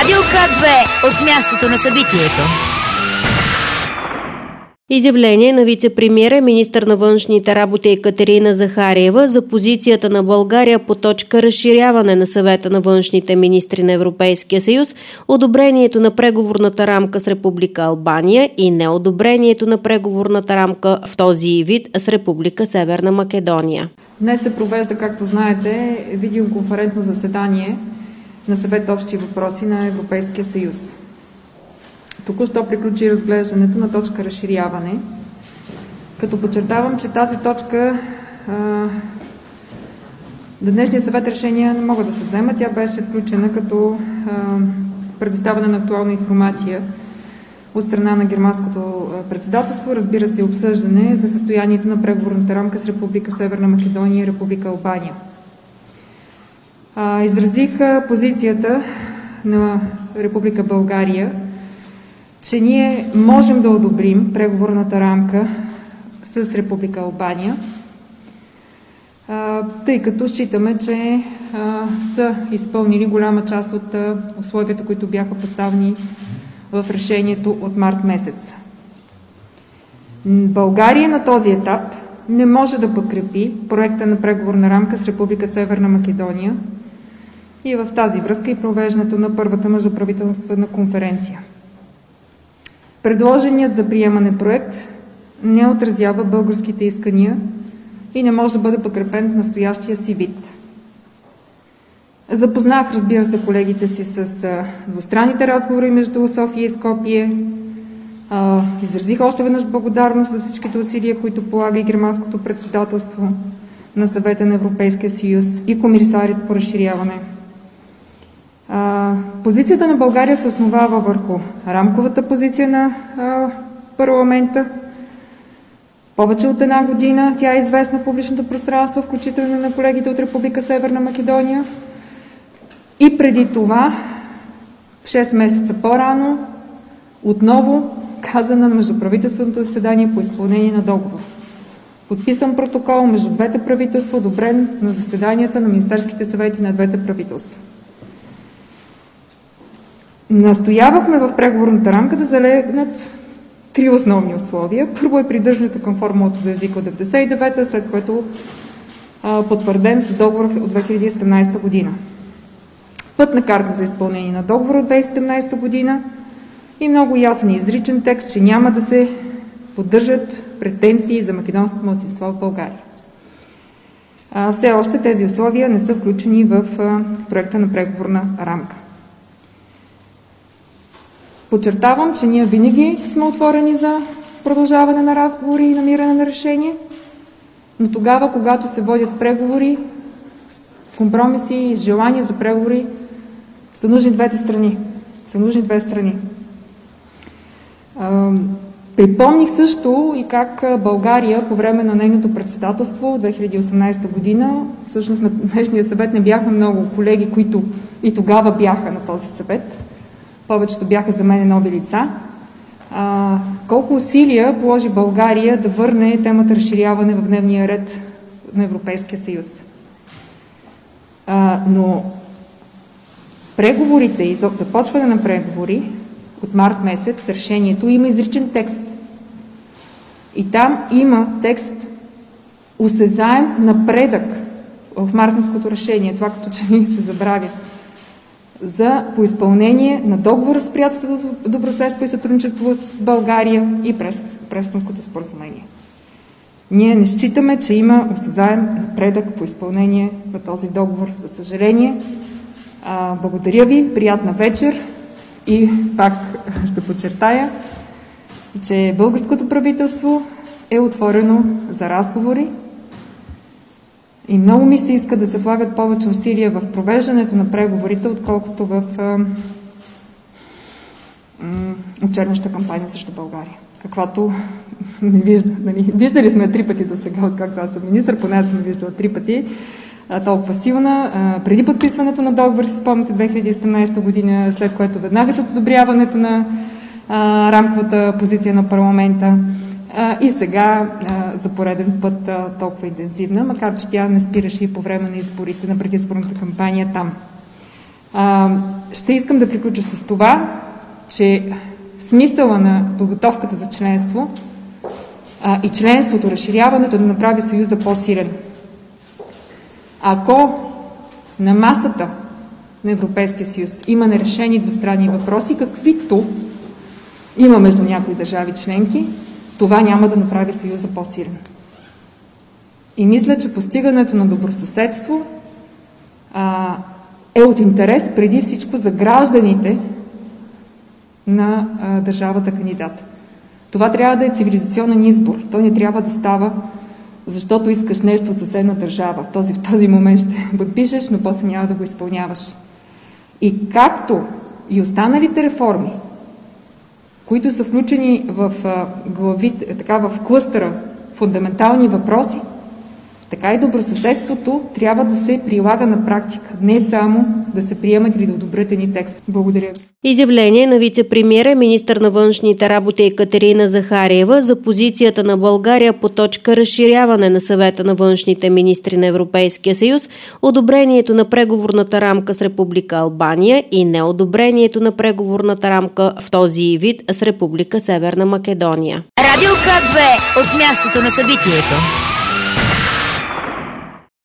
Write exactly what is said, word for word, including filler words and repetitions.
Радио К две от мястото на събитието. Изявление на вице-премиера, министър на външните работи Екатерина Захариева за позицията на България по точка разширяване на съвета на външните министри на Европейския съюз, одобрението на преговорната рамка с Република Албания и неодобрението на преговорната рамка в този вид с Република Северна Македония. Днес се провежда, както знаете, видеоконферентно заседание на Съвет общи въпроси на Европейския съюз. Току-що приключи разглеждането на точка разширяване, като подчертавам, че тази точка до днешния съвет решения не могат да се вземат. Тя беше включена като а, предоставяне на актуална информация от страна на германското председателство, разбира се, обсъждане за състоянието на преговорната рамка с Република Северна Македония и Република Албания. А, изразих позицията на Република България, че ние можем да одобрим преговорната рамка с Република Албания, тъй като считаме, че са изпълнили голяма част от условията, които бяха поставени в решението от март месец. България на този етап не може да подкрепи проекта на преговорна рамка с Република Северна Македония и в тази връзка и провеждането на първата междуправителствена конференция. Предложеният за приемане проект не отразява българските искания и не може да бъде подкрепен в настоящия си вид. Запознах, разбира се, колегите си с двустранните разговори между София и Скопие. Изразих още веднъж благодарност за всичките усилия, които полага и германското председателство на Съвета на Европейския съюз и комисарят по разширяване. А, позицията на България се основава върху рамковата позиция на а, парламента. Повече от една година тя е известна в публичното пространство, включително на колегите от Република Северна Македония. И преди това, шест месеца по-рано, отново казана на междуправителственото заседание по изпълнение на договор. Подписан протокол между двете правителства, одобрен на заседанията на Министерските съвети на двете правителства. Настоявахме в преговорната рамка да залегнат три основни условия. Първо е придържането към формулата за езика от деветдесет и девета, след което а, потвърден с договор от две хиляди и седемнадесета година. Пътна карта за изпълнение на договора от две хиляди и седемнадесета година и много ясен и изричен текст, че няма да се поддържат претенции за македонско малцинство в България. А, все още тези условия не са включени в а, проекта на преговорна рамка. Подчертавам, че ние винаги сме отворени за продължаване на разговори и намиране на решение, но тогава, когато се водят преговори, компромиси и желания за преговори, са нужни двете страни. Са нужни две страни. Припомних също и как България по време на нейното председателство две хиляди и осемнадесета година, всъщност на днешния съвет не бяхме много колеги, които и тогава бяха на този съвет, повечето бяха за мен нови лица, а, колко усилия положи България да върне темата разширяване в дневния ред на Европейския съюз. А, но преговорите и започване на преговори от март месец с решението има изричен текст. И там има текст осезаем напредък в мартинското решение, това като че ми се забравя, за по изпълнение на договора с приятелството, добросъседство и сътрудничество с България и Пресконското споразумение. Ние не считаме, че има осезаем напредък по изпълнение на този договор. За съжаление, а, благодаря ви, приятна вечер и пак ще подчертая, че българското правителство е отворено за разговори и много ми се иска да се влагат повече усилия в провеждането на преговорите, отколкото в очерняща кампания срещу България. Каквато не вижда. Нали? Виждали сме три пъти до сега, откакто аз съм министър, поне аз съм виждала три пъти, а, толкова силна. А, преди подписването на договор, си спомняте, две хиляди и седемнадесета година, след което веднага след одобряването на а, рамковата позиция на парламента. А, и сега а, за пореден път а, толкова интензивна, макар че тя не спираше и по време на изборите, на предизборната кампания там. А, ще искам да приключа с това, че смисъла на подготовката за членство а, и членството, разширяването да направи Съюза по-силен. Ако на масата на Европейския съюз има нерешени двустранни въпроси, каквито има между някои държави членки, това няма да направи Съюза по-силен. И мисля, че постигането на добросъседство а, е от интерес преди всичко за гражданите на а, държавата кандидат. Това трябва да е цивилизационен избор. Той не трябва да става, защото искаш нещо от съседна държава. Този, в този момент ще подпишеш, но после няма да го изпълняваш. И както и останалите реформи, които са включени в а, главите, така в клъстъра фундаментални въпроси, така и добросъседството трябва да се прилага на практика, не само да се приемат или да одобрят едни текст. Благодаря ви. Изявление на вице-премиера и министър на външните работи Екатерина Захариева за позицията на България по точка разширяване на съвета на външните министри на Европейския съюз, одобрението на преговорната рамка с Република Албания и неодобрението на преговорната рамка в този вид с Република Северна Македония. Радио К две от мястото на събитието.